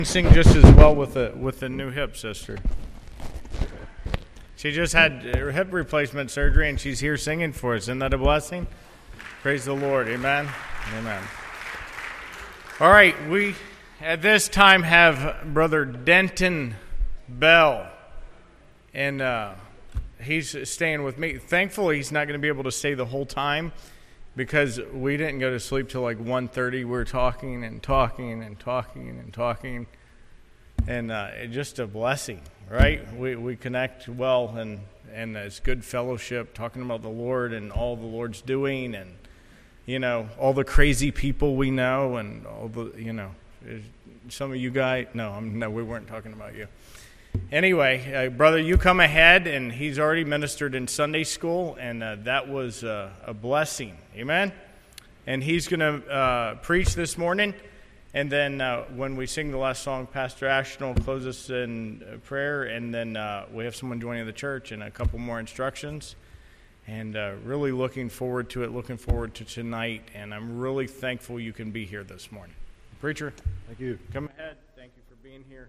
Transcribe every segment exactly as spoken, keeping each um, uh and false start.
Sing just as well with the with the new hip, sister. She just had her hip replacement surgery, and she's here singing for us. Isn't that a blessing? Praise the Lord. Amen. Amen. All right, we at this time have Brother Denton Bell, and uh, he's staying with me. Thankfully, he's not going to be able to stay the whole time, because we didn't go to sleep till like one thirty. We were talking and talking and talking and talking. And uh, it's just a blessing, right? We we connect well, and, and it's good fellowship, talking about the Lord and all the Lord's doing, and, you know, all the crazy people we know, and all the, you know, some of you guys, no, I'm, no, we weren't talking about you. Anyway, uh, brother, you come ahead, and he's already ministered in Sunday school, and uh, that was uh, a blessing. Amen? And he's going to uh, preach this morning, and then uh, when we sing the last song, Pastor Ashton will close us in prayer, and then uh, we have someone joining the church and a couple more instructions, and uh, really looking forward to it, looking forward to tonight, and I'm really thankful you can be here this morning. Preacher, thank you. Come ahead. Thank you for being here.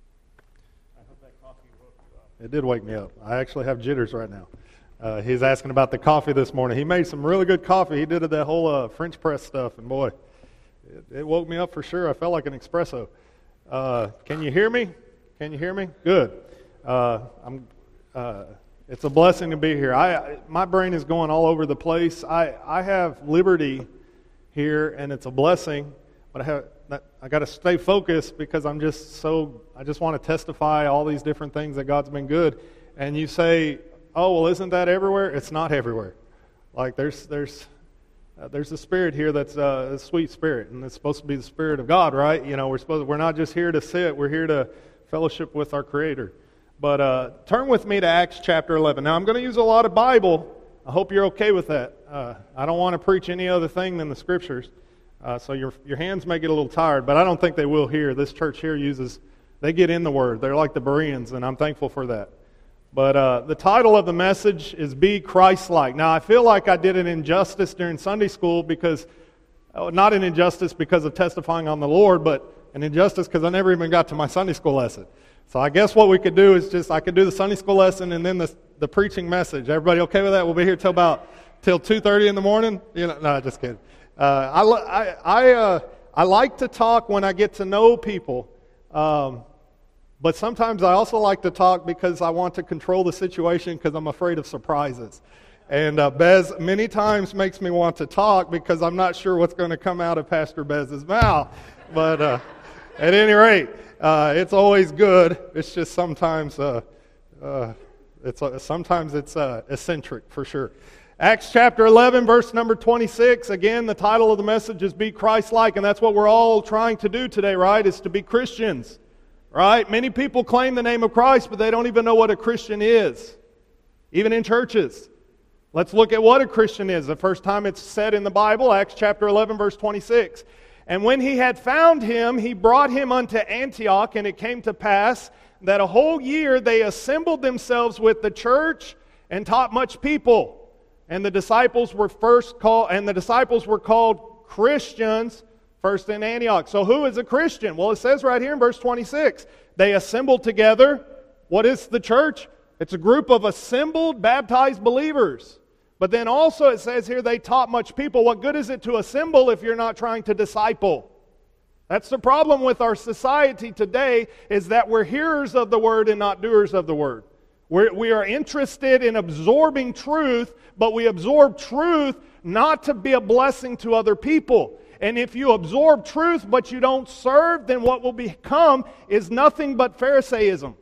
It did wake me up. I actually have jitters right now. Uh, he's asking about the coffee this morning. He made some really good coffee. He did that whole uh, French press stuff, and boy, it, it woke me up for sure. I felt like an espresso. Uh, can you hear me? Can you hear me? Good. Uh, I'm. Uh, it's a blessing to be here. I, I my brain is going all over the place. I I have liberty here, and it's a blessing, but I have. I got to stay focused because I'm just so, I just want to testify all these different things that God's been good. And you say, oh, well, isn't that everywhere? It's not everywhere. Like there's there's uh, there's a spirit here that's uh, a sweet spirit, and it's supposed to be the Spirit of God, right? You know, we're supposed we're not just here to sit, we're here to fellowship with our Creator. But uh, turn with me to Acts chapter eleven. Now, I'm going to use a lot of Bible. I hope you're okay with that. Uh, I don't want to preach any other thing than the Scriptures. Uh, so your your hands may get a little tired, but I don't think they will here. This church here uses, they get in the Word. They're like the Bereans, and I'm thankful for that. But uh, the title of the message is Be Christ-like. Now, I feel like I did an injustice during Sunday school because, oh, not an injustice because of testifying on the Lord, but an injustice because I never even got to my Sunday school lesson. So I guess what we could do is just, I could do the Sunday school lesson and then the the preaching message. Everybody okay with that? We'll be here till about, till two thirty in the morning? You know, no, just kidding. Uh, I, I, I, uh, I like to talk when I get to know people, um, but sometimes I also like to talk because I want to control the situation because I'm afraid of surprises. And uh, Bez many times makes me want to talk because I'm not sure what's going to come out of Pastor Bez's mouth. But uh, at any rate, uh, it's always good. It's just sometimes, uh, uh, it's uh, sometimes it's uh, eccentric for sure. Acts chapter eleven, verse number twenty-six. Again, the title of the message is Be Christ-like, and that's what we're all trying to do today, right? Is to be Christians, right? Many people claim the name of Christ, but they don't even know what a Christian is, even in churches. Let's look at what a Christian is. The first time it's said in the Bible, Acts chapter eleven, verse twenty-six. And when he had found him, he brought him unto Antioch, and it came to pass that a whole year they assembled themselves with the church and taught much people. And the disciples were first called, and the disciples were called Christians first in Antioch. So who is a Christian? Well, it says right here in verse twenty-six, they assembled together. What is the church? It's a group of assembled, baptized believers. But then also it says here they taught much people. What good is it to assemble if you're not trying to disciple? That's the problem with our society today, is that we're hearers of the word and not doers of the word. We're, we are interested in absorbing truth, but we absorb truth not to be a blessing to other people. And if you absorb truth but you don't serve, then what will become is nothing but Pharisaism.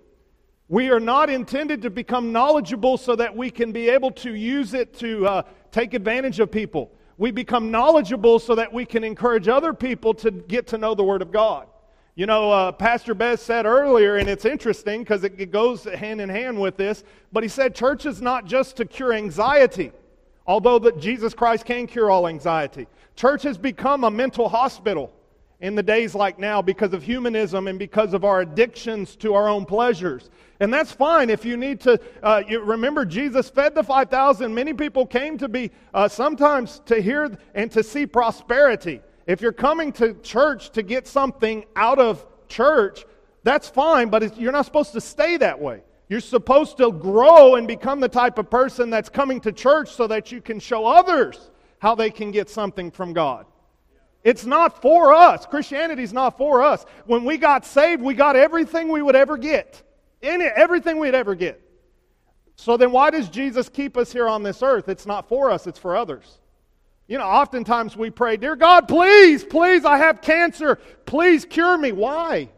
We are not intended to become knowledgeable so that we can be able to use it to uh, take advantage of people. We become knowledgeable so that we can encourage other people to get to know the Word of God. You know, uh, Pastor Bez said earlier, and it's interesting because it, it goes hand in hand with this, but he said church is not just to cure anxiety, although that Jesus Christ can cure all anxiety. Church has become a mental hospital in the days like now because of humanism and because of our addictions to our own pleasures. And that's fine if you need to, uh, you remember Jesus fed the five thousand. Many people came to be, uh, sometimes to hear and to see prosperity. If you're coming to church to get something out of church, that's fine, but it's, you're not supposed to stay that way. You're supposed to grow and become the type of person that's coming to church so that you can show others how they can get something from God. It's not for us. Christianity's not for us. When we got saved, we got everything we would ever get. In it, everything we'd ever get. So then why does Jesus keep us here on this earth? It's not for us, it's for others. You know, oftentimes we pray, "Dear God, please, please, I have cancer. Please cure me." Why?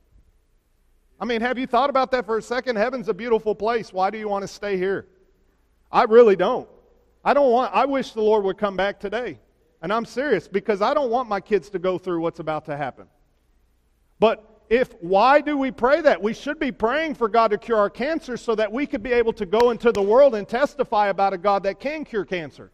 I mean, have you thought about that for a second? Heaven's a beautiful place. Why do you want to stay here? I really don't. I don't want, I wish the Lord would come back today. And I'm serious, because I don't want my kids to go through what's about to happen. But if, why do we pray that? We should be praying for God to cure our cancer so that we could be able to go into the world and testify about a God that can cure cancer.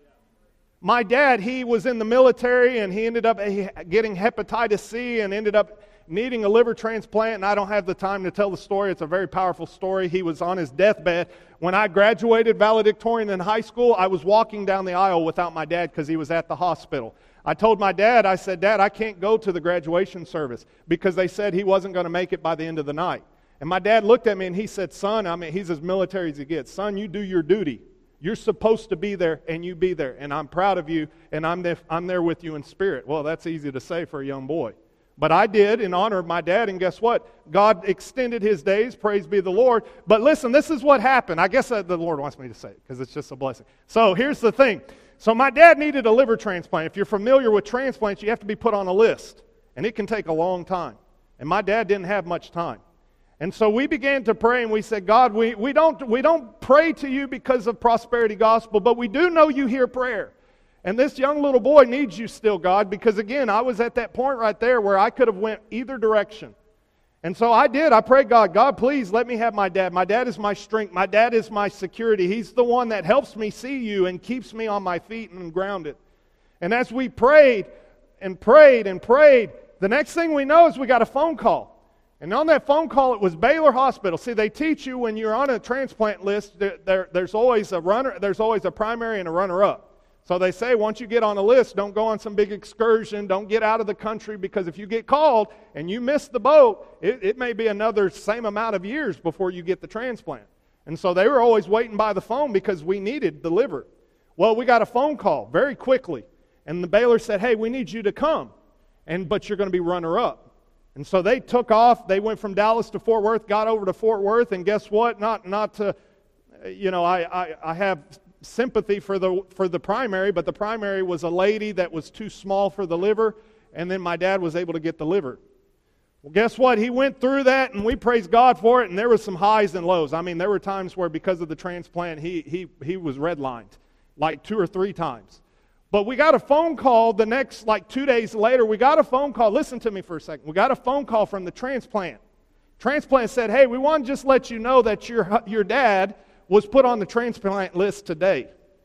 My dad, he was in the military and he ended up getting hepatitis C and ended up needing a liver transplant, and I don't have the time to tell the story. It's a very powerful story. He was on his deathbed. When I graduated valedictorian in high school, I was walking down the aisle without my dad because he was at the hospital. I told my dad, I said, "Dad, I can't go to the graduation service," because they said he wasn't going to make it by the end of the night. And my dad looked at me and he said, "Son," I mean, he's as military as he gets, "Son, you do your duty. You're supposed to be there, and you be there. And I'm proud of you, and I'm there, I'm there with you in spirit." Well, that's easy to say for a young boy. But I did in honor of my dad, and guess what? God extended his days, praise be the Lord. But listen, this is what happened. I guess the Lord wants me to say it, because it's just a blessing. So here's the thing. So my dad needed a liver transplant. If you're familiar with transplants, you have to be put on a list, and it can take a long time. And my dad didn't have much time. And so we began to pray, and we said, "God, we, we, don't, we don't pray to you because of prosperity gospel, but we do know you hear prayer. And this young little boy needs you still, God," because again, I was at that point right there where I could have went either direction. And so I did. I prayed, God, God, please let me have my dad. My dad is my strength. My dad is my security. He's the one that helps me see you and keeps me on my feet and grounded. And as we prayed and prayed and prayed, the next thing we know is we got a phone call. And on that phone call, it was Baylor Hospital. See, they teach you when you're on a transplant list, there, there, there's always a runner, there's always a primary and a runner-up. So they say once you get on a list, don't go on some big excursion, don't get out of the country, because if you get called and you miss the boat, it, it may be another same amount of years before you get the transplant. And so they were always waiting by the phone because we needed the liver. Well, we got a phone call very quickly, and the Baylor said, "Hey, we need you to come, and but you're going to be runner-up." And so they took off. They went from Dallas to Fort Worth, got over to Fort Worth, and guess what? Not not to, you know, I I, I have sympathy for the for the primary, but the primary was a lady that was too small for the liver, and then my dad was able to get the liver. Well, guess what? He went through that, and we praise God for it, and there was some highs and lows. I mean, there were times where because of the transplant, he he he was redlined, like two or three times. But we got a phone call the next, like two days later, we got a phone call. Listen to me for a second. We got a phone call from the transplant. Transplant said, "Hey, we want to just let you know that your your dad was put on the transplant list today."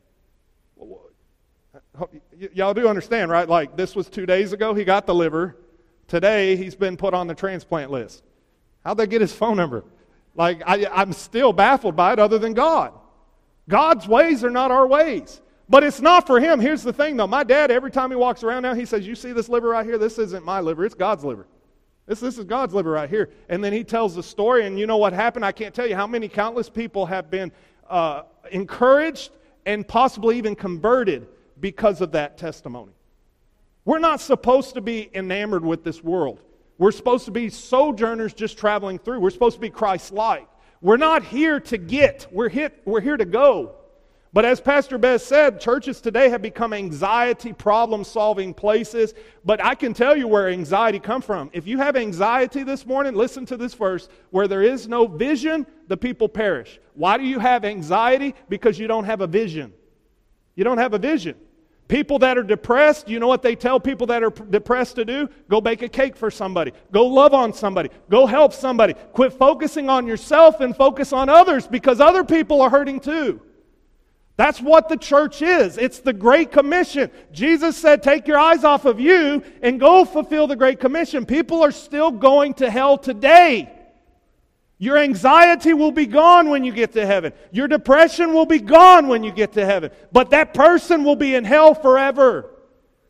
Y- y'all do understand, right? Like, this was two days ago, he got the liver. Today, he's been put on the transplant list. How'd they get his phone number? Like, I, I'm still baffled by it, other than God. God's ways are not our ways. But it's not for him. Here's the thing, though. My dad, every time he walks around now, he says, "You see this liver right here? This isn't my liver. It's God's liver. This, this is God's liver right here." And then he tells the story, and you know what happened? I can't tell you how many countless people have been uh, encouraged and possibly even converted because of that testimony. We're not supposed to be enamored with this world. We're supposed to be sojourners just traveling through. We're supposed to be Christ-like. We're not here to get. We're, hit, we're here to go. But as Pastor Bez said, churches today have become anxiety problem-solving places. But I can tell you where anxiety comes from. If you have anxiety this morning, listen to this verse. Where there is no vision, the people perish. Why do you have anxiety? Because you don't have a vision. You don't have a vision. People that are depressed, you know what they tell people that are depressed to do? Go bake a cake for somebody. Go love on somebody. Go help somebody. Quit focusing on yourself and focus on others, because other people are hurting too. That's what the church is. It's the Great Commission. Jesus said, "Take your eyes off of you and go fulfill the Great Commission." People are still going to hell today. Your anxiety will be gone when you get to heaven. Your depression will be gone when you get to heaven. But that person will be in hell forever.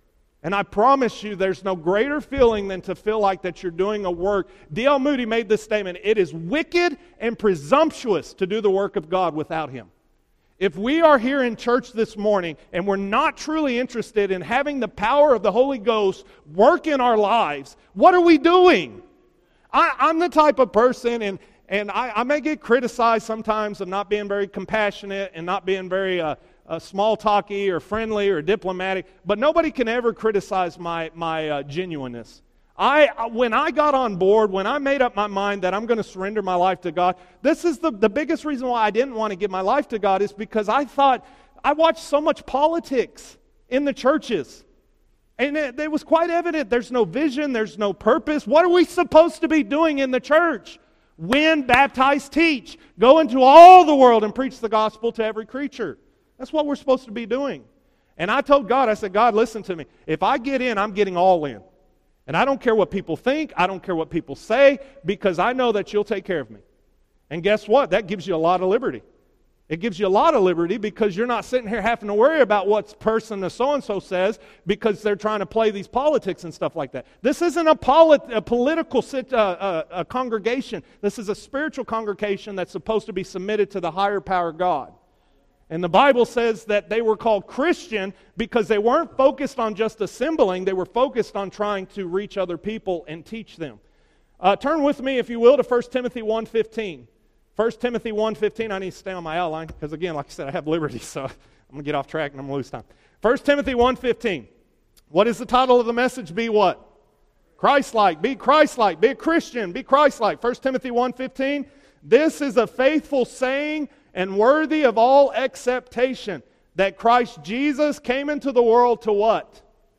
And I promise you, there's no greater feeling than to feel like that you're doing a work. D L Moody made this statement, it is wicked and presumptuous to do the work of God without Him. If we are here in church this morning and we're not truly interested in having the power of the Holy Ghost work in our lives, what are we doing? I, I'm the type of person, and, and I, I may get criticized sometimes of not being very compassionate and not being very uh, uh, small-talky or friendly or diplomatic, but nobody can ever criticize my, my uh, genuineness. I, when I got on board, when I made up my mind that I'm going to surrender my life to God, this is the, the biggest reason why I didn't want to give my life to God is because I thought, I watched so much politics in the churches. And it, it was quite evident there's no vision, there's no purpose. What are we supposed to be doing in the church? Win, baptize, teach. Go into all the world and preach the gospel to every creature. That's what we're supposed to be doing. And I told God, I said, God, listen to me. If I get in, I'm getting all in. And I don't care what people think. I don't care what people say, because I know that you'll take care of me. And guess what? That gives you a lot of liberty. It gives you a lot of liberty because you're not sitting here having to worry about what person so-and-so says because they're trying to play these politics and stuff like that. This isn't a, polit- a political sit- uh, uh, a congregation. This is a spiritual congregation that's supposed to be submitted to the higher power God. And the Bible says that they were called Christian because they weren't focused on just assembling. They were focused on trying to reach other people and teach them. Uh, turn with me, if you will, to First Timothy one fifteen. First Timothy one fifteen. I need to stay on my outline because, again, like I said, I have liberty, so I'm going to get off track and I'm going to lose time. First Timothy one fifteen. What is the title of the message? Be what? Christ-like. Be Christ-like. Be a Christian. Be Christ-like. First Timothy one fifteen. This is a faithful saying and worthy of all acceptation, that Christ Jesus came into the world to what?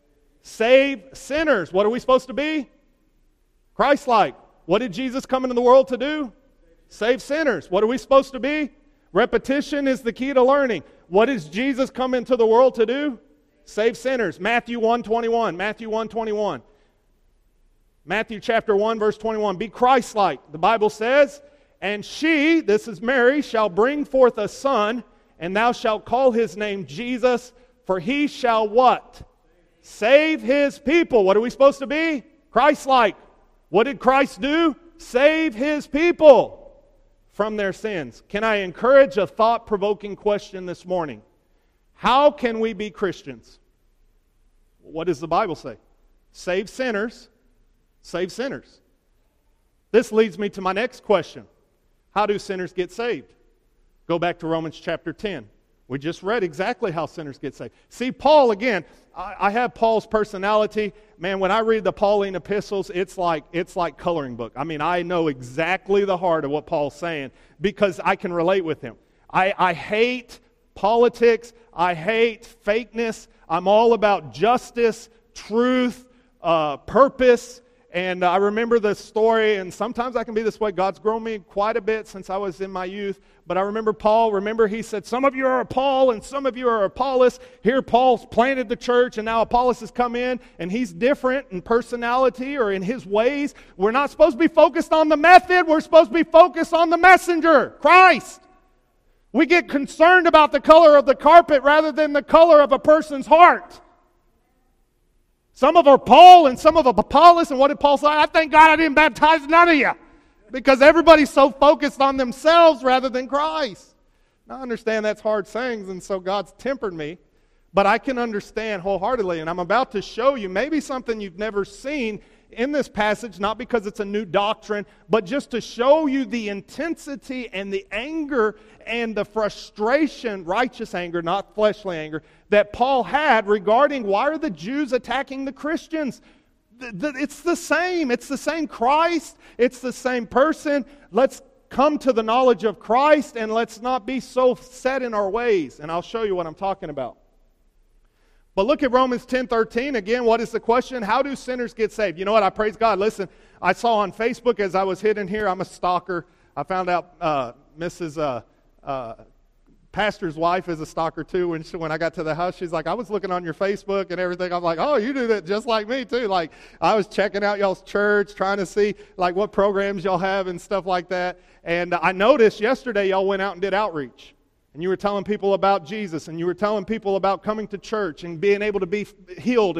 Save sinners. What are we supposed to be? Christ-like. What did Jesus come into the world to do? Save sinners. What are we supposed to be? Repetition is the key to learning. What does Jesus come into the world to do? Save sinners. Matthew one twenty-one. Matthew one twenty-one. Matthew chapter one verse twenty-one. Be Christ-like. The Bible says, and she, this is Mary, shall bring forth a son, and thou shalt call his name Jesus, for he shall what? Save his people. What are we supposed to be? Christ-like. What did Christ do? Save his people from their sins. Can I encourage a thought-provoking question this morning? How can we be Christians? What does the Bible say? Save sinners. Save sinners. This leads me to my next question. How do sinners get saved? Go back to Romans chapter ten. We just read exactly how sinners get saved. See, Paul, again, I, I have Paul's personality. Man, when I read the Pauline epistles, it's like it's like coloring book. I mean, I know exactly the heart of what Paul's saying because I can relate with him. I, I hate politics. I hate fakeness. I'm all about justice, truth, uh, purpose. And I remember the story, and sometimes I can be this way. God's grown me quite a bit since I was in my youth. But I remember Paul, remember he said, some of you are Paul and some of you are Apollos. Here Paul's planted the church, and now Apollos has come in, and he's different in personality or in his ways. We're not supposed to be focused on the method. We're supposed to be focused on the messenger, Christ. We get concerned about the color of the carpet rather than the color of a person's heart. Some of are Paul and some of are Apollos. And what did Paul say? I thank God I didn't baptize none of you. Because everybody's so focused on themselves rather than Christ. Now I understand that's hard sayings, and so God's tempered me. But I can understand wholeheartedly. And I'm about to show you maybe something you've never seen in this passage, not because it's a new doctrine, but just to show you the intensity and the anger and the frustration, righteous anger, not fleshly anger, that Paul had regarding why are the Jews attacking the Christians? It's the same. It's the same Christ. It's the same person. Let's come to the knowledge of Christ and let's not be so set in our ways. And I'll show you what I'm talking about. But look at Romans ten thirteen. Again, what is the question? How do sinners get saved? You know what? I praise God. Listen, I saw on Facebook as I was hidden here, I'm a stalker. I found out uh, Missus Uh, uh, pastor's wife is a stalker too. When she, when I got to the house, she's like, I was looking on your Facebook and everything. I'm like, oh, you do that just like me too. Like, I was checking out y'all's church, trying to see like what programs y'all have and stuff like that. And I noticed yesterday y'all went out and did outreach. And you were telling people about Jesus, and you were telling people about coming to church and being able to be healed and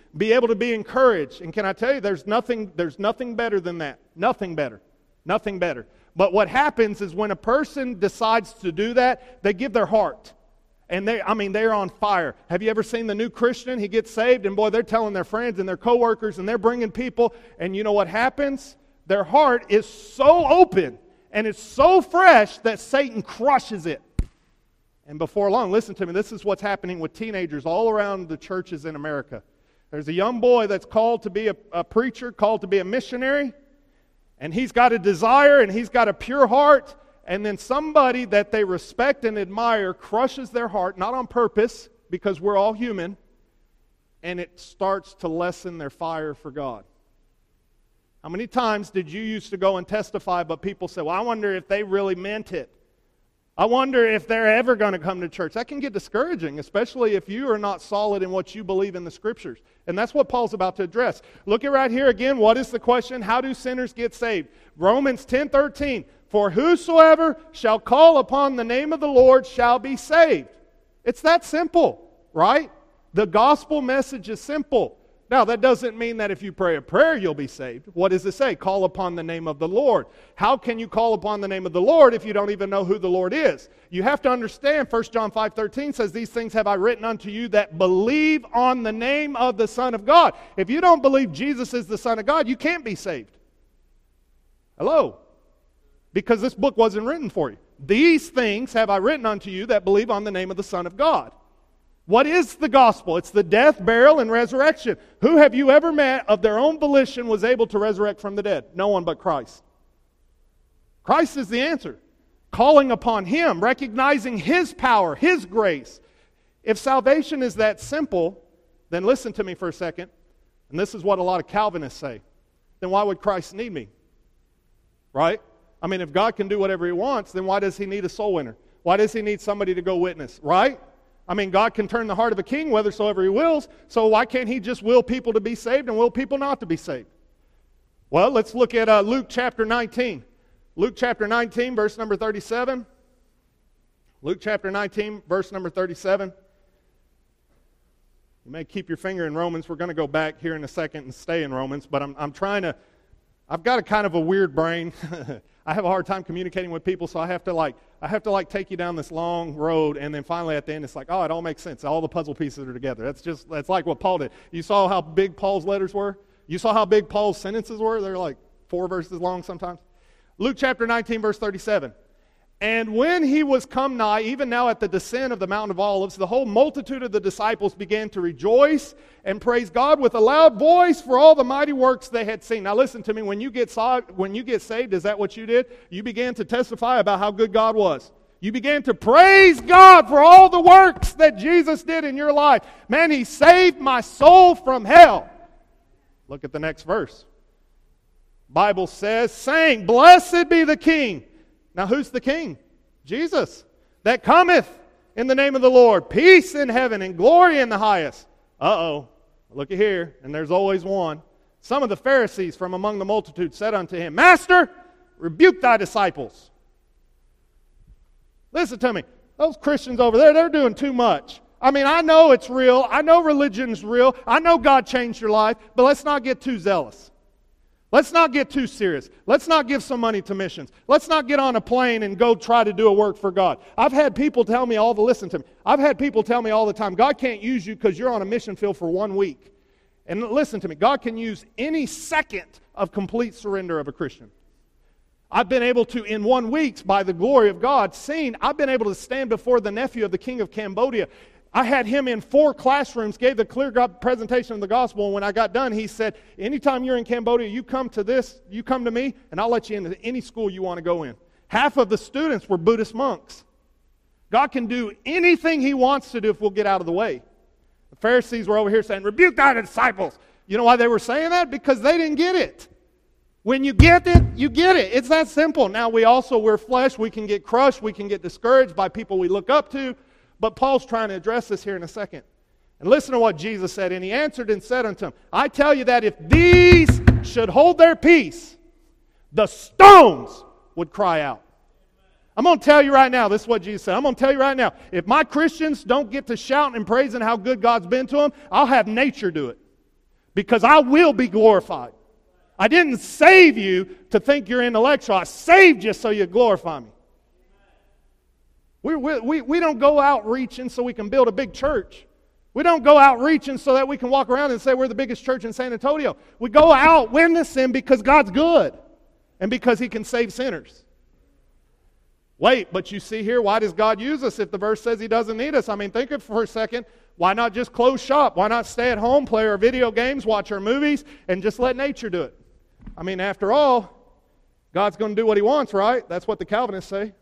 be able to be encouraged. And can I tell you, there's nothing, there's nothing better than that. Nothing better. Nothing better. But what happens is when a person decides to do that, they give their heart. And they, I mean, they're on fire. Have you ever seen the new Christian? He gets saved, and boy, they're telling their friends and their coworkers, and they're bringing people. And you know what happens? Their heart is so open, and it's so fresh that Satan crushes it. And before long, listen to me, this is what's happening with teenagers all around the churches in America. There's a young boy that's called to be a, a preacher, called to be a missionary, and he's got a desire, and he's got a pure heart. And then somebody that they respect and admire crushes their heart, not on purpose, because we're all human, and it starts to lessen their fire for God. How many times did you used to go and testify, but people say, well, I wonder if they really meant it. I wonder if they're ever going to come to church. That can get discouraging, especially if you are not solid in what you believe in the Scriptures. And that's what Paul's about to address. Look at right here again. What is the question? How do sinners get saved? Romans ten thirteen. For whosoever shall call upon the name of the Lord shall be saved. It's that simple, right? The gospel message is simple. Now, that doesn't mean that if you pray a prayer, you'll be saved. What does it say? Call upon the name of the Lord. How can you call upon the name of the Lord if you don't even know who the Lord is? You have to understand, First John five thirteen says, these things have I written unto you that believe on the name of the Son of God. If you don't believe Jesus is the Son of God, you can't be saved. Hello? Because this book wasn't written for you. These things have I written unto you that believe on the name of the Son of God. What is the gospel? It's the death, burial, and resurrection. Who have you ever met of their own volition was able to resurrect from the dead? No one but Christ. Christ is the answer. Calling upon Him, recognizing His power, His grace. If salvation is that simple, then listen to me for a second. And this is what a lot of Calvinists say. Then why would Christ need me? Right? I mean, if God can do whatever He wants, then why does He need a soul winner? Why does He need somebody to go witness? Right? I mean, God can turn the heart of a king whithersoever He wills, so why can't He just will people to be saved and will people not to be saved? Well, let's look at uh, Luke chapter nineteen. Luke chapter nineteen, verse number thirty-seven. Luke chapter nineteen, verse number thirty-seven. You may keep your finger in Romans. We're going to go back here in a second and stay in Romans, but I'm, I'm trying to, I've got a kind of a weird brain. I have a hard time communicating with people, so I have to like I have to like take you down this long road, and then finally at the end it's like, oh, it all makes sense. All the puzzle pieces are together. That's just that's like what Paul did. You saw how big Paul's letters were? You saw how big Paul's sentences were? They're like four verses long sometimes. Luke chapter nineteen, verse thirty-seven. And when he was come nigh, even now at the descent of the Mount of Olives, the whole multitude of the disciples began to rejoice and praise God with a loud voice for all the mighty works they had seen. Now listen to me, when you get saw, when you get saved, is that what you did? You began to testify about how good God was. You began to praise God for all the works that Jesus did in your life. Man, He saved my soul from hell. Look at the next verse. Bible says, saying, Blessed be the King. Now who's the King? Jesus. That cometh in the name of the Lord. Peace in heaven and glory in the highest. Uh-oh. Look at here. And there's always one. Some of the Pharisees from among the multitude said unto Him, Master, rebuke thy disciples. Listen to me. Those Christians over there, they're doing too much. I mean, I know it's real. I know religion's real. I know God changed your life. But let's not get too zealous. Let's not get too serious. Let's not give some money to missions. Let's not get on a plane and go try to do a work for God. I've had people tell me all the, listen to me, I've had people tell me all the time, God can't use you because you're on a mission field for one week. And listen to me, God can use any second of complete surrender of a Christian. I've been able to, in one week, by the glory of God, seen, I've been able to stand before the nephew of the king of Cambodia. I had him in four classrooms, gave the clear presentation of the gospel, and when I got done, he said, anytime you're in Cambodia, you come to this, you come to me, and I'll let you into any school you want to go in. Half of the students were Buddhist monks. God can do anything He wants to do if we'll get out of the way. The Pharisees were over here saying, rebuke thy disciples. You know why they were saying that? Because they didn't get it. When you get it, you get it. It's that simple. Now, we also, we're flesh. We can get crushed. We can get discouraged by people we look up to. But Paul's trying to address this here in a second. And listen to what Jesus said. And He answered and said unto him, I tell you that if these should hold their peace, the stones would cry out. I'm going to tell you right now, this is what Jesus said. I'm going to tell you right now, if my Christians don't get to shouting and praising how good God's been to them, I'll have nature do it. because I will be glorified. I didn't save you to think you're intellectual. I saved you so you glorify me. We, we, we don't go out reaching so we can build a big church. We don't go out reaching so that we can walk around and say we're the biggest church in San Antonio. We go out witnessing because God's good and because He can save sinners. Wait, but you see here, why does God use us if the verse says He doesn't need us? I mean, think of it for a second. Why not just close shop? Why not stay at home, play our video games, watch our movies, and just let nature do it? I mean, after all, God's going to do what He wants, right? That's what the Calvinists say.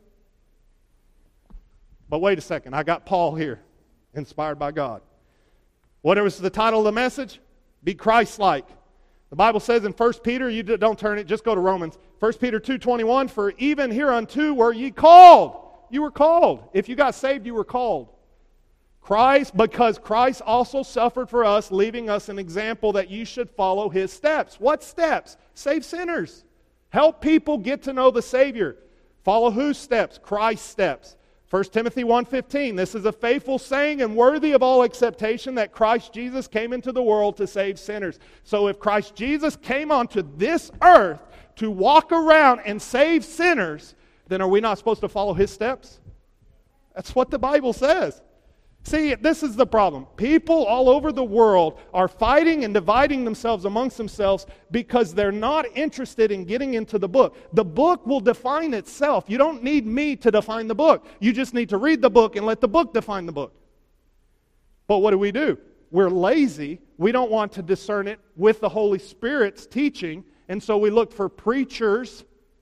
But wait a second, I got Paul here, inspired by God. What was the title of the message? Be Christ-like. The Bible says in First Peter, you don't turn it, just go to Romans. First Peter two twenty-one, for even hereunto were ye called. You were called. If you got saved, you were called. Christ, because Christ also suffered for us, leaving us an example that you should follow His steps. What steps? Save sinners. Help people get to know the Savior. Follow whose steps? Christ's steps. First Timothy one fifteen, this is a faithful saying and worthy of all acceptation that Christ Jesus came into the world to save sinners. So if Christ Jesus came onto this earth to walk around and save sinners, then are we not supposed to follow His steps? That's what the Bible says. See, this is the problem. People all over the world are fighting and dividing themselves amongst themselves because they're not interested in getting into the book. The book will define itself. You don't need me to define the book. You just need to read the book and let the book define the book. But what do we do? We're lazy. We don't want to discern it with the Holy Spirit's teaching, and so we look for preachers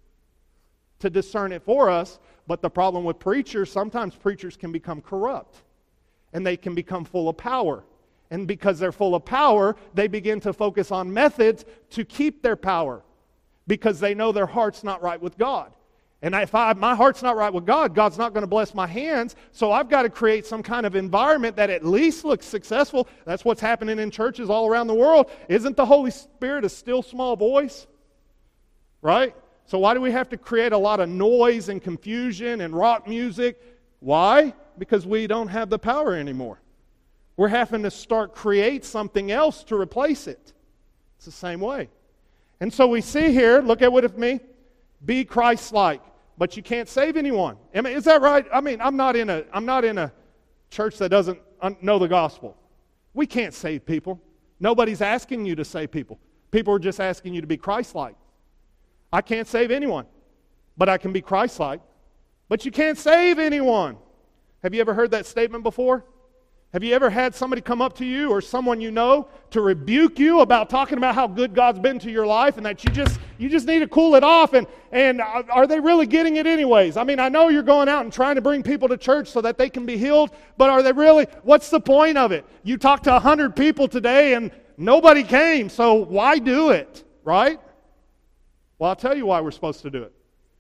to discern it for us. But the problem with preachers, sometimes preachers can become corrupt. And they can become full of power. And because they're full of power, they begin to focus on methods to keep their power. Because they know their heart's not right with God. And if I, my heart's not right with God, God's not going to bless my hands. So I've got to create some kind of environment that at least looks successful. That's what's happening in churches all around the world. Isn't the Holy Spirit a still small voice? Right? So why do we have to create a lot of noise and confusion and rock music? Why? Because we don't have the power anymore. We're having to start create something else to replace it. It's the same way. And so we see here, look at what with me, be Christ-like, but you can't save anyone. I mean, is that right? I mean, I'm not in a I'm not in a church that doesn't know the gospel. We can't save people. Nobody's asking you to save people. People are just asking you to be Christ-like. I can't save anyone, but I can be Christ-like. But you can't save anyone. Have you ever heard that statement before? Have you ever had somebody come up to you or someone you know to rebuke you about talking about how good God's been to your life and that you just you just need to cool it off? And, and are they really getting it anyways? I mean, I know you're going out and trying to bring people to church so that they can be healed, but are they really? What's the point of it? You talked to a hundred people today and nobody came, so why do it, right? Well, I'll tell you why we're supposed to do it.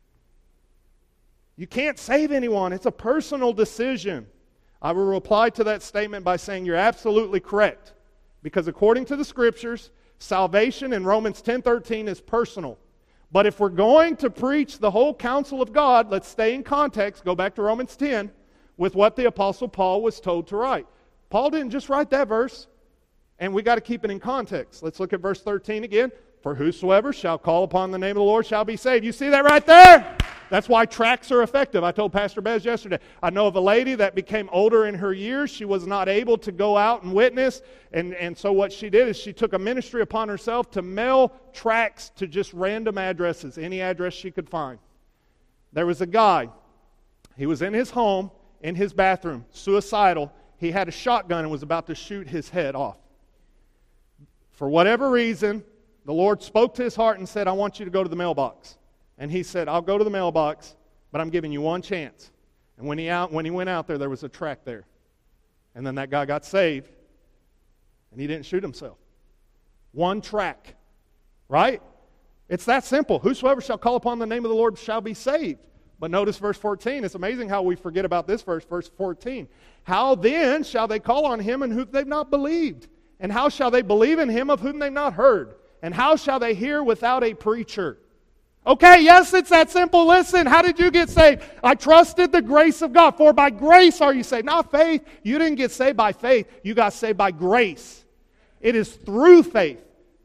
You can't save anyone. It's a personal decision. I will reply to that statement by saying you're absolutely correct. Because according to the Scriptures, salvation in Romans ten thirteen is personal. But if we're going to preach the whole counsel of God, let's stay in context, go back to Romans ten, with what the Apostle Paul was told to write. Paul didn't just write that verse, and we got to keep it in context. Let's look at verse thirteen again. For whosoever shall call upon the name of the Lord shall be saved. You see that right there? That's why tracts are effective. I told Pastor Bez yesterday, I know of a lady that became older in her years. She was not able to go out and witness. And, and so what she did is she took a ministry upon herself to mail tracts to just random addresses, any address she could find. There was a guy. He was in his home, in his bathroom, suicidal. He had a shotgun and was about to shoot his head off. For whatever reason, the Lord spoke to his heart and said, I want you to go to the mailbox. And he said, I'll go to the mailbox, but I'm giving you one chance. And when he out, when he went out there, there was a tract there. And then that guy got saved, and he didn't shoot himself. One tract, right? It's that simple. Whosoever shall call upon the name of the Lord shall be saved. But notice verse fourteen. It's amazing how we forget about this verse, verse fourteen. How then shall they call on him in whom they've not believed? And how shall they believe in him of whom they've not heard? And how shall they hear without a preacher? Okay, yes, it's that simple. Listen, how did you get saved? I trusted the grace of God. For by grace are you saved, not faith. You didn't get saved by faith. You got saved by grace. It is through faith.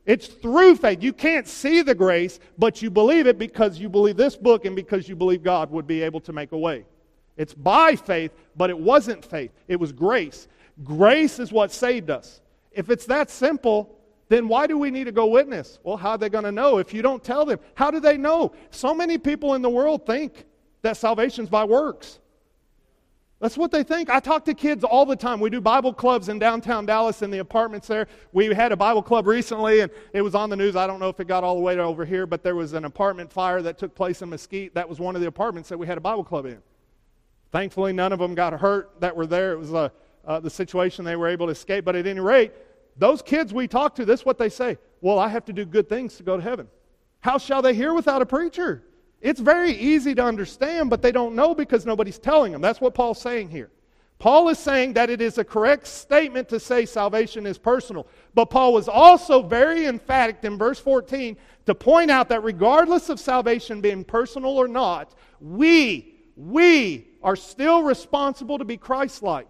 It's through faith. You can't see the grace, but you believe it because you believe this book and because you believe God would be able to make a way. It's by faith, but it wasn't faith. It was grace. Grace is what saved us. If it's that simple, then why do we need to go witness? Well, how are they going to know if you don't tell them? How do they know? So many people in the world think that salvation's by works. That's what they think. I talk to kids all the time. We do Bible clubs in downtown Dallas in the apartments there. We had a Bible club recently, and it was on the news. I don't know if it got all the way to over here, but there was an apartment fire that took place in Mesquite. That was one of the apartments that we had a Bible club in. Thankfully, none of them got hurt that were there. It was uh, uh, the situation they were able to escape. But at any rate, those kids we talk to, this is what they say. Well, I have to do good things to go to heaven. How shall they hear without a preacher? It's very easy to understand, but they don't know because nobody's telling them. That's what Paul's saying here. Paul is saying that it is a correct statement to say salvation is personal. But Paul was also very emphatic in verse fourteen to point out that regardless of salvation being personal or not, we, we are still responsible to be Christ-like.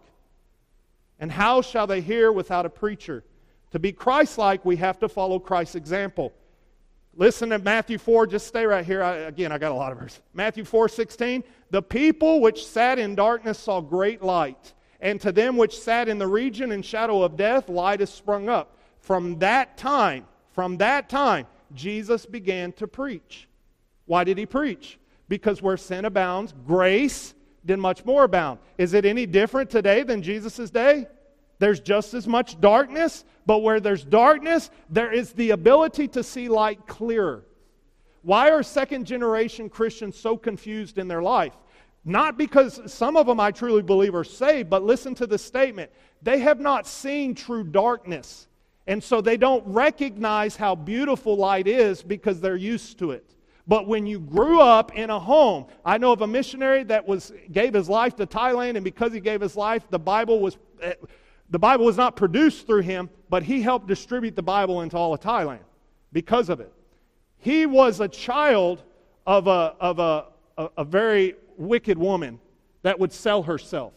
And how shall they hear without a preacher? To be Christ-like, we have to follow Christ's example. Listen to Matthew four, just stay right here. I, again, I got a lot of verses. Matthew four sixteen, the people which sat in darkness saw great light, and to them which sat in the region and shadow of death, light is sprung up. From that time, from that time, Jesus began to preach. Why did he preach? Because where sin abounds, grace did much more abound. Is it any different today than Jesus' day? There's just as much darkness, but where there's darkness, there is the ability to see light clearer. Why are second generation Christians so confused in their life? Not because some of them I truly believe are saved, but listen to the statement. They have not seen true darkness, and so they don't recognize how beautiful light is because they're used to it. But when you grew up in a home, I know of a missionary that was gave his life to Thailand, and because he gave his life, the Bible was... The Bible was not produced through him, but he helped distribute the Bible into all of Thailand because of it. He was a child of a, of a, a, a very wicked woman that would sell herself.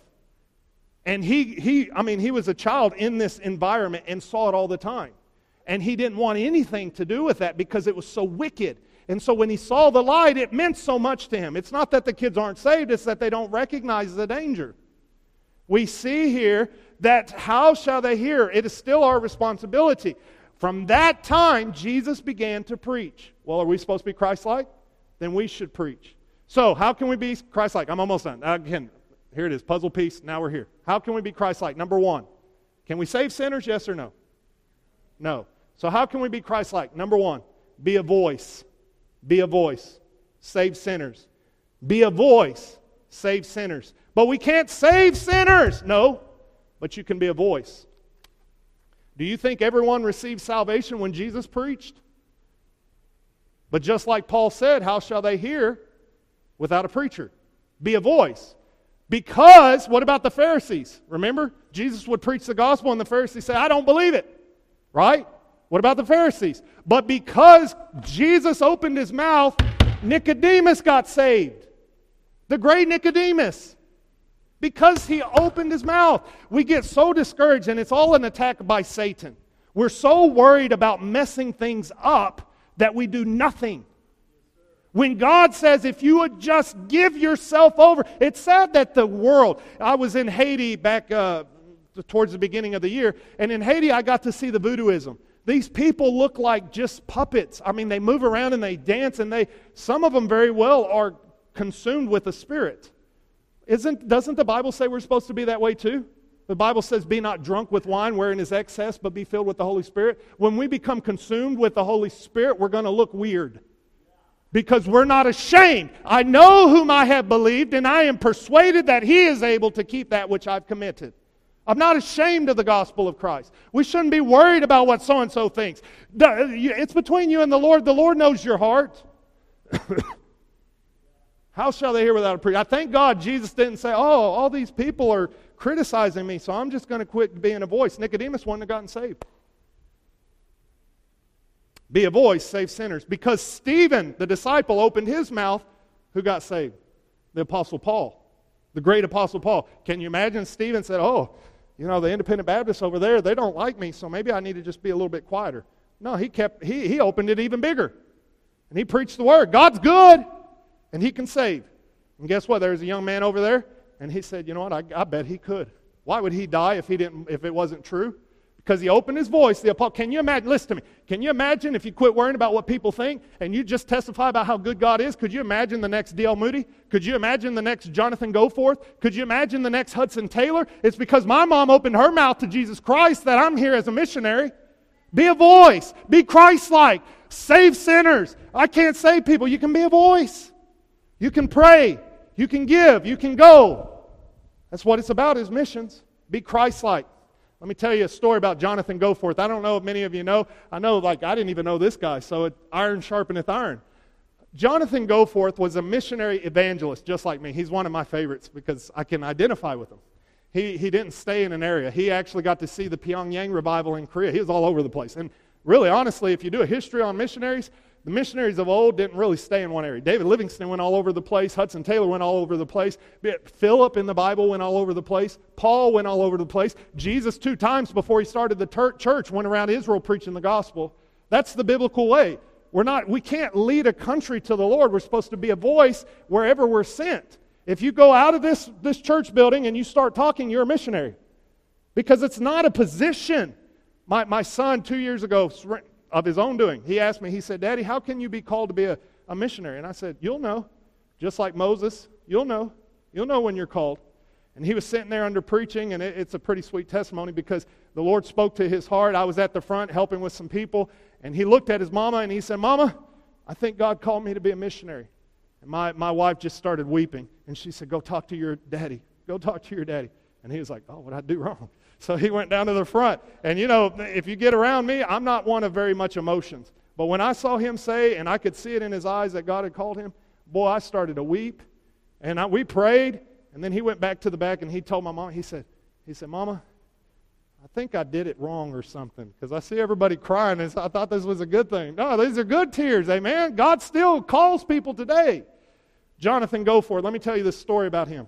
And he, he, I mean, he was a child in this environment and saw it all the time. And he didn't want anything to do with that because it was so wicked. And so when he saw the light, it meant so much to him. It's not that the kids aren't saved, it's that they don't recognize the danger. We see here that how shall they hear? It is still our responsibility. From that time, Jesus began to preach. Well, are we supposed to be Christ-like? Then we should preach. So, how can we be Christ-like? I'm almost done. Again, here it is, puzzle piece. Now we're here. How can we be Christ-like? Number one, can we save sinners? Yes or no? No. So how can we be Christ-like? Number one, be a voice. Be a voice. Save sinners. Be a voice. Save sinners. But we can't save sinners. No. But you can be a voice. Do you think everyone received salvation when Jesus preached? But just like Paul said, how shall they hear without a preacher? Be a voice. Because, what about the Pharisees? Remember, Jesus would preach the gospel and the Pharisees say, I don't believe it. Right? What about the Pharisees? But because Jesus opened his mouth, Nicodemus got saved. The great Nicodemus. Because he opened his mouth. We get so discouraged, and it's all an attack by Satan. We're so worried about messing things up that we do nothing. When God says, if you would just give yourself over. It's sad that the world, I was in Haiti back uh, towards the beginning of the year, and in Haiti I got to see the voodooism. These people look like just puppets. I mean, they move around and they dance, and they, some of them very well are consumed with the Spirit. Isn't, doesn't the Bible say we're supposed to be that way too? The Bible says, be not drunk with wine wherein is excess, but be filled with the Holy Spirit. When we become consumed with the Holy Spirit, we're going to look weird. Because we're not ashamed. I know whom I have believed, and I am persuaded that He is able to keep that which I've committed. I'm not ashamed of the gospel of Christ. We shouldn't be worried about what so-and-so thinks. It's between you and the Lord. The Lord knows your heart. How shall they hear without a preacher? I thank God Jesus didn't say, oh, all these people are criticizing me, so I'm just going to quit being a voice. Nicodemus wouldn't have gotten saved. Be a voice, save sinners. Because Stephen, the disciple, opened his mouth, who got saved? The Apostle Paul. The great Apostle Paul. Can you imagine Stephen said, oh, you know, the independent Baptists over there, they don't like me, so maybe I need to just be a little bit quieter. No, he kept he he opened it even bigger. And he preached the word. God's good, and he can save. And guess what? There's a young man over there, and he said, you know what, I, I bet he could. Why would he die if he didn't if it wasn't true? Because he opened his voice. The apostle, can you imagine, listen to me, can you imagine if you quit worrying about what people think and you just testify about how good God is? Could you imagine the next D L Moody? Could you imagine the next Jonathan Goforth? Could you imagine the next Hudson Taylor? It's because my mom opened her mouth to Jesus Christ that I'm here as a missionary. Be a voice. Be Christ-like. Save sinners. I can't save people. You can be a voice. You can pray. You can give. You can go. That's what it's about, is missions. Be Christ-like. Let me tell you a story about Jonathan Goforth. I don't know if many of you know. I know, like, I didn't even know this guy, so it, iron sharpeneth iron. Jonathan Goforth was a missionary evangelist, just like me. He's one of my favorites because I can identify with him. He, he didn't stay in an area. He actually got to see the Pyongyang revival in Korea. He was all over the place. And really, honestly, if you do a history on missionaries, the missionaries of old didn't really stay in one area. David Livingstone went all over the place. Hudson Taylor went all over the place. Philip in the Bible went all over the place. Paul went all over the place. Jesus, two times before he started the ter- church, went around Israel preaching the gospel. That's the biblical way. We're not, we can't lead a country to the Lord. We're supposed to be a voice wherever we're sent. If you go out of this, this church building and you start talking, you're a missionary. Because it's not a position. My, my son, two years ago, of his own doing, he asked me, he said, Daddy, how can you be called to be a, a missionary? And I said, you'll know. Just like Moses, you'll know. You'll know when you're called. And he was sitting there under preaching, and it, it's a pretty sweet testimony because the Lord spoke to his heart. I was at the front helping with some people, and he looked at his mama, and he said, Mama, I think God called me to be a missionary. And my, my wife just started weeping, and she said, go talk to your daddy. Go talk to your daddy. And he was like, oh, what did I do wrong? So he went down to the front. And you know, if you get around me, I'm not one of very much emotions. But when I saw him say, and I could see it in his eyes that God had called him, boy, I started to weep. And I, we prayed. And then he went back to the back and he told my mom, he said, he said, Mama, I think I did it wrong or something. Because I see everybody crying and I thought this was a good thing. No, these are good tears, amen. God still calls people today. Jonathan Goforth, let me tell you this story about him.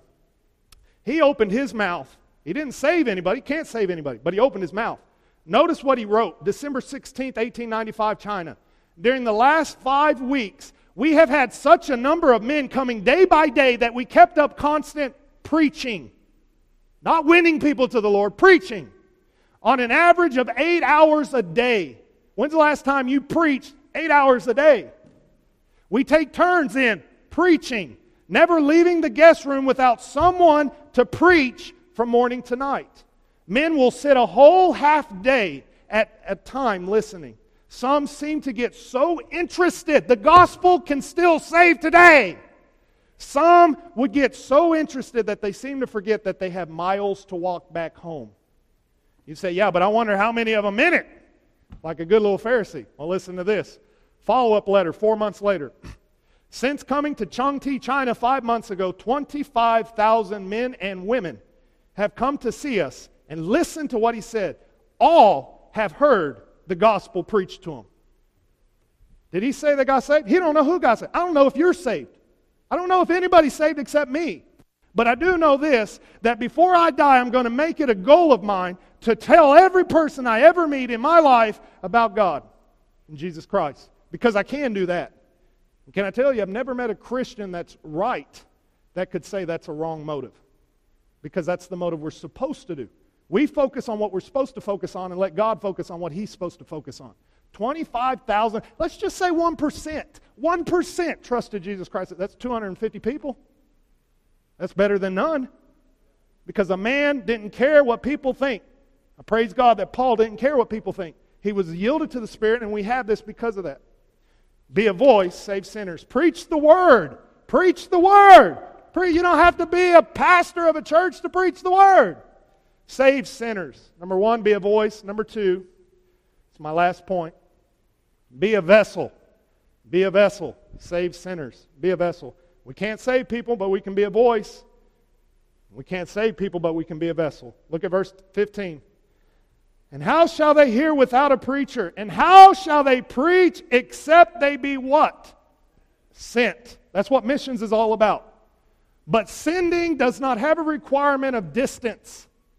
He opened his mouth. He didn't save anybody, can't save anybody, but he opened his mouth. Notice what he wrote, December sixteenth, eighteen ninety-five, China. During the last five weeks, we have had such a number of men coming day by day that we kept up constant preaching. Not winning people to the Lord, preaching. On an average of eight hours a day. When's the last time you preached eight hours a day? We take turns in preaching, never leaving the guest room without someone to preach from morning to night. Men will sit a whole half day at a time listening. Some seem to get so interested. The gospel can still save today. Some would get so interested that they seem to forget that they have miles to walk back home. You say, yeah, but I wonder how many of them in it? Like a good little Pharisee. Well, listen to this. Follow-up letter four months later. Since coming to Chongqing, China five months ago, twenty-five thousand men and women have come to see us and listen to what he said. All have heard the gospel preached to them. Did he say they got saved? He don't know who got saved. I don't know if you're saved. I don't know if anybody's saved except me. But I do know this, that before I die, I'm going to make it a goal of mine to tell every person I ever meet in my life about God and Jesus Christ. Because I can do that. And can I tell you, I've never met a Christian that's right that could say that's a wrong motive. Because that's the motive we're supposed to do. We focus on what we're supposed to focus on and let God focus on what He's supposed to focus on. twenty-five thousand, let's just say one percent. one percent trusted Jesus Christ. That's two hundred fifty people. That's better than none. Because a man didn't care what people think. I praise God that Paul didn't care what people think. He was yielded to the Spirit, and we have this because of that. Be a voice, save sinners. Preach the Word. Preach the Word. You don't have to be a pastor of a church to preach the Word. Save sinners. Number one, be a voice. Number two, it's my last point. Be a vessel. Be a vessel. Save sinners. Be a vessel. We can't save people, but we can be a voice. We can't save people, but we can be a vessel. Look at verse fifteen. And how shall they hear without a preacher? And how shall they preach except they be what? Sent. That's what missions is all about. But sending does not have a requirement of distance.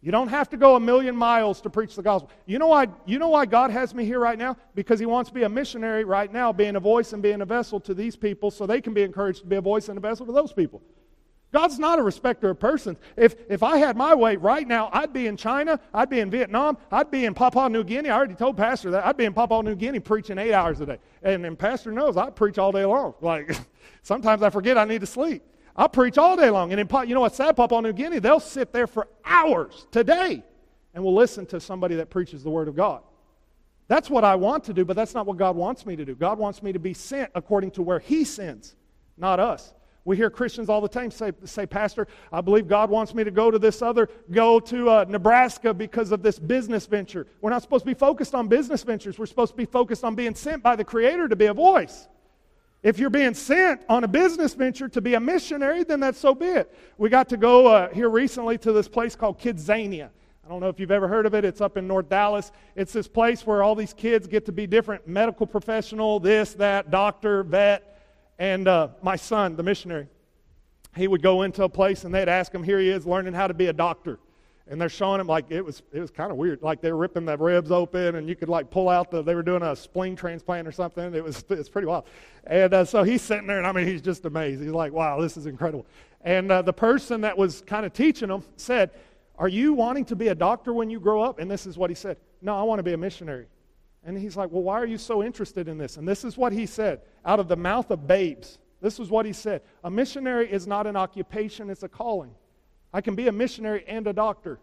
You don't have to go a million miles to preach the gospel. You know why, you know why God has me here right now? Because He wants to be a missionary right now, being a voice and being a vessel to these people so they can be encouraged to be a voice and a vessel to those people. God's not a respecter of persons. If, if I had my way right now, I'd be in China, I'd be in Vietnam, I'd be in Papua New Guinea. I already told Pastor that. I'd be in Papua New Guinea preaching eight hours a day. And, and Pastor knows I preach all day long. Like, sometimes I forget I need to sleep. I preach all day long. And in, you know what's sad? Papua New Guinea, they'll sit there for hours today and will listen to somebody that preaches the Word of God. That's what I want to do, but that's not what God wants me to do. God wants me to be sent according to where He sends, not us. We hear Christians all the time say, say, Pastor, I believe God wants me to go to this other, go to uh, Nebraska because of this business venture. We're not supposed to be focused on business ventures. We're supposed to be focused on being sent by the Creator to be a voice. If you're being sent on a business venture to be a missionary, then that's so be it. We got to go uh, here recently to this place called Kidzania. I don't know if you've ever heard of it. It's up in North Dallas. It's this place where all these kids get to be different medical professional, this, that, doctor, vet. And uh, my son, the missionary, he would go into a place and they'd ask him, here he is learning how to be a doctor. And they're showing him, like, it was it was kind of weird. Like, they were ripping the ribs open and you could, like, pull out the, they were doing a spleen transplant or something. It was it's pretty wild. And uh, so he's sitting there and, I mean, he's just amazed. He's like, wow, this is incredible. And uh, the person that was kind of teaching him said, are you wanting to be a doctor when you grow up? And this is what he said. No, I want to be a missionary. And he's like, well, why are you so interested in this? And this is what he said, out of the mouth of babes. This is what he said. A missionary is not an occupation, it's a calling. I can be a missionary and a doctor.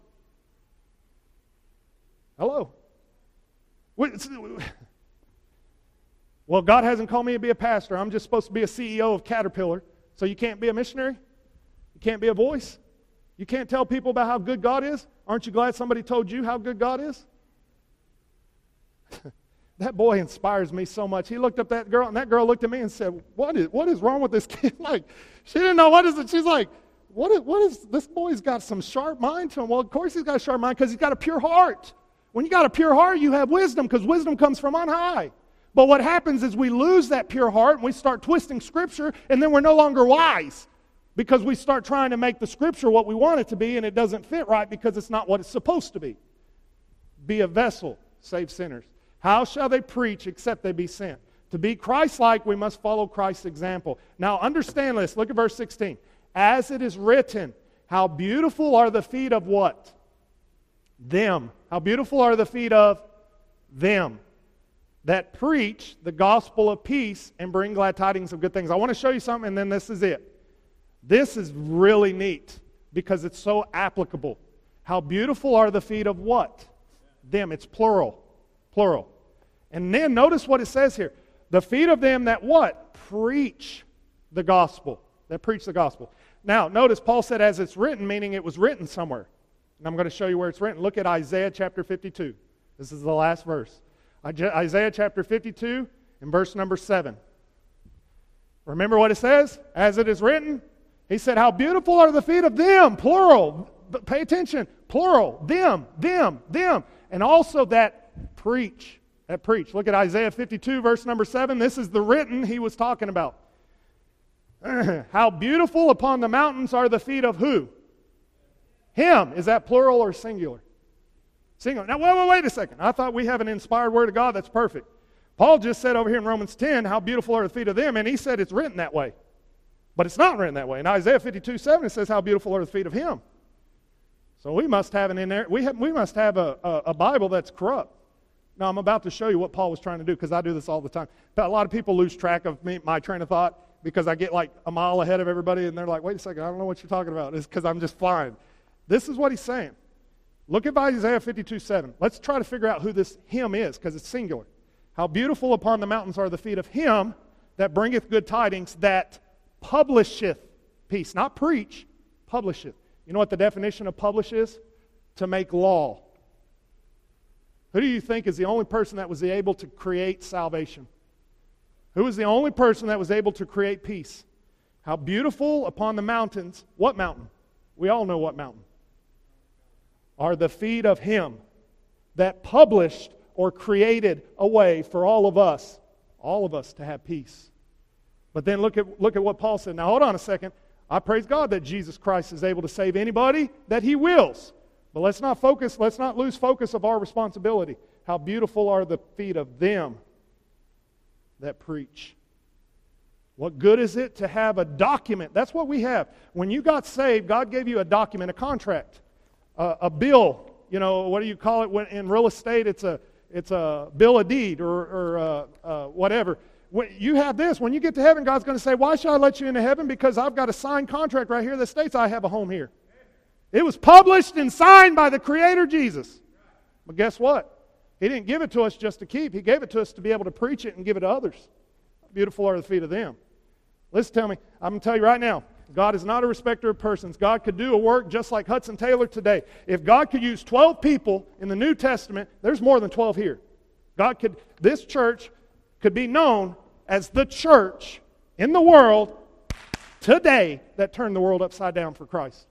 Hello? Well, God hasn't called me to be a pastor. I'm just supposed to be a C E O of Caterpillar. So you can't be a missionary? You can't be a voice? You can't tell people about how good God is? Aren't you glad somebody told you how good God is? That boy inspires me so much. He looked up that girl, and that girl looked at me and said, what is what is wrong with this kid? Like, she didn't know what is it. She's like, what is, what is this boy's got some sharp mind to him. Well, of course he's got a sharp mind because he's got a pure heart. When you got a pure heart, you have wisdom because wisdom comes from on high. But what happens is we lose that pure heart and we start twisting Scripture, and then we're no longer wise because we start trying to make the Scripture what we want it to be, and it doesn't fit right because it's not what it's supposed to be. Be a vessel, save sinners. How shall they preach except they be sent? To be Christ-like, we must follow Christ's example. Now understand this. Look at verse sixteen. As it is written, how beautiful are the feet of what? Them. How beautiful are the feet of them that preach the gospel of peace and bring glad tidings of good things. I want to show you something, and then this is it. This is really neat because it's so applicable. How beautiful are the feet of what? Them. It's plural. Plural. And then notice what it says here. The feet of them that what? Preach the gospel. That preach the gospel. Now, notice Paul said as it's written, meaning it was written somewhere. And I'm going to show you where it's written. Look at Isaiah chapter fifty-two. This is the last verse. Isaiah chapter fifty-two and verse number seven. Remember what it says? As it is written, he said, how beautiful are the feet of them, plural. Pay attention, plural, them, them, them. And also that preach, that preach. Look at Isaiah fifty-two, verse number seven. This is the written he was talking about. How beautiful upon the mountains are the feet of who? Him. Is that plural or singular? Singular. Now, wait, wait, wait a second. I thought we have an inspired word of God that's perfect. Paul just said over here in Romans ten, how beautiful are the feet of them, and he said it's written that way. But it's not written that way. In Isaiah fifty-two, seven, it says how beautiful are the feet of him. So we must have an in there. We have, we must have a, a, a Bible that's corrupt. Now, I'm about to show you what Paul was trying to do because I do this all the time. But a lot of people lose track of me, my train of thought because I get like a mile ahead of everybody and they're like, wait a second, I don't know what you're talking about. It's because I'm just flying. This is what he's saying. Look at Isaiah fifty-two, seven. Let's try to figure out who this him is because it's singular. How beautiful upon the mountains are the feet of him that bringeth good tidings, that publisheth peace. Not preach, publisheth. You know what the definition of publish is? To make law. Who do you think is the only person that was able to create salvation? Who is the only person that was able to create peace? How beautiful upon the mountains. What mountain? We all know what mountain. Are the feet of him that published or created a way for all of us, all of us to have peace. But then look at look at what Paul said. Now hold on a second. I praise God that Jesus Christ is able to save anybody that he wills. But let's not focus, let's not lose focus of our responsibility. How beautiful are the feet of them that preach. What good is it to have a document? That's what we have. When you got saved, God gave you a document, a contract, a, a bill. You know, what do you call it when, in real estate? It's a it's a bill of deed or, or uh, uh, whatever. When you have this, when you get to heaven, God's going to say, why should I let you into heaven? Because I've got a signed contract right here that states I have a home here. It was published and signed by the Creator Jesus. But guess what? He didn't give it to us just to keep. He gave it to us to be able to preach it and give it to others. Beautiful are the feet of them. Listen, tell me, I'm going to tell you right now, God is not a respecter of persons. God could do a work just like Hudson Taylor today. If God could use twelve people in the New Testament, there's more than twelve here. God could, this church could be known as the church in the world today that turned the world upside down for Christ.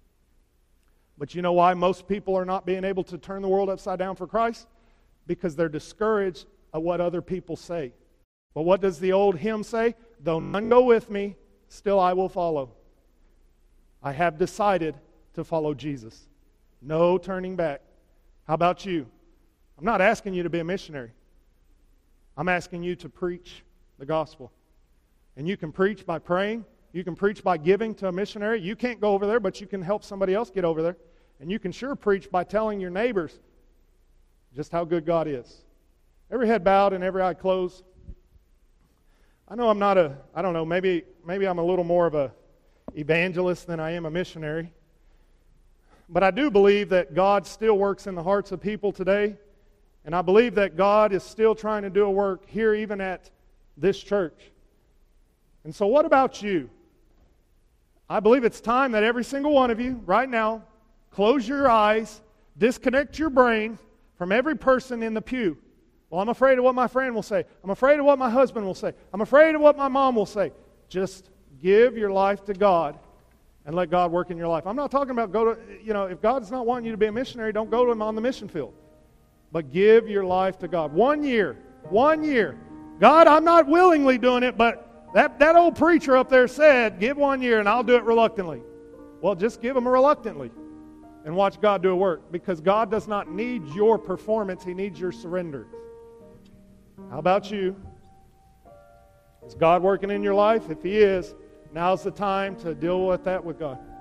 But you know why most people are not being able to turn the world upside down for Christ? Because they're discouraged at what other people say. But what does the old hymn say? Though none go with me, still I will follow. I have decided to follow Jesus. No turning back. How about you? I'm not asking you to be a missionary. I'm asking you to preach the gospel. And you can preach by praying. You can preach by giving to a missionary. You can't go over there, but you can help somebody else get over there. And you can sure preach by telling your neighbors just how good God is. Every head bowed and every eye closed. I know I'm not a, I don't know, maybe maybe I'm a little more of a evangelist than I am a missionary. But I do believe that God still works in the hearts of people today. And I believe that God is still trying to do a work here even at this church. And so what about you? I believe it's time that every single one of you, right now, close your eyes, disconnect your brain from every person in the pew. Well, I'm afraid of what my friend will say. I'm afraid of what my husband will say. I'm afraid of what my mom will say. Just give your life to God and let God work in your life. I'm not talking about go to, you know, if God's not wanting you to be a missionary, don't go to Him on the mission field. But give your life to God. One year. One year. God, I'm not willingly doing it, but That, that old preacher up there said, give one year and I'll do it reluctantly. Well, just give them reluctantly and watch God do a work. Because God does not need your performance. He needs your surrender. How about you? Is God working in your life? If He is, now's the time to deal with that with God.